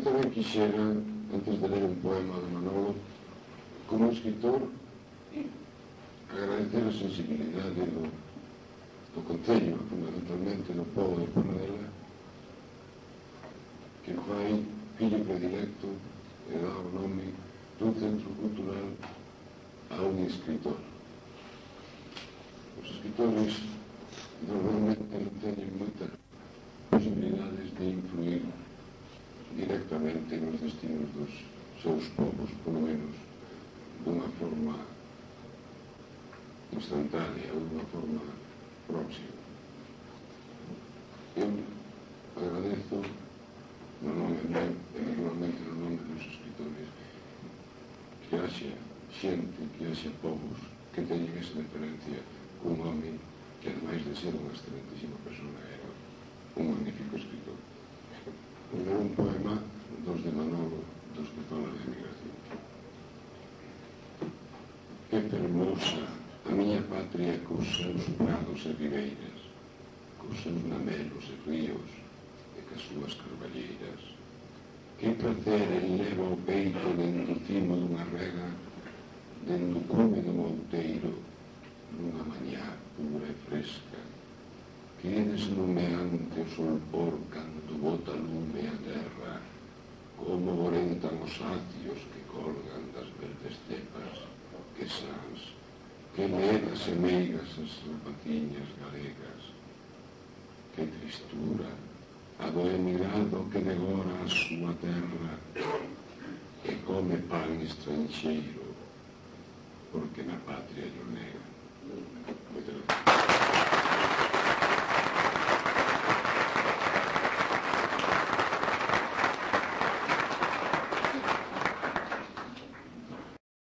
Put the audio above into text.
tamén quixera, antes de ler un poema de Manolo, como escritor, agradecer a sensibilidade do Concello, fundamentalmente do pobo de Ponedela, que fai fillo predilecto e dá o nome dun centro cultural a un escritor. Os escritores normalmente non teñen moitas posibilidades de influir directamente nos destinos dos seus povos, polo menos dunha forma instantánea ou dunha forma próxima. Eu agradezo no nome meu e normalmente no nome dos escritores que haxa xente, que haxa povos que teñen esa diferencia cun home que, ademais de ser unha excelentísima persona, era un magnífico escritor. Era un poema dos de Manolo, dos que fala de emigración. Que fermosa a miña patria cos seus prados e ribeiras, cos seus namelos e ríos e cas súas carballeiras. Que placer enleva o peito dentro cimo dunha rega, dentro cume dun outeiro, nunha mañá pura e fresca. Que é deslumeante o solpor cando bota lume a terra, como vorentan os acios que colgan das verdes cepas, que sans, que ledas e meigas as zapatillas galegas. Que tristura a do emigrado que devora a súa terra e come pan estranxeiro porque na patria llo nega. Moitas gracias.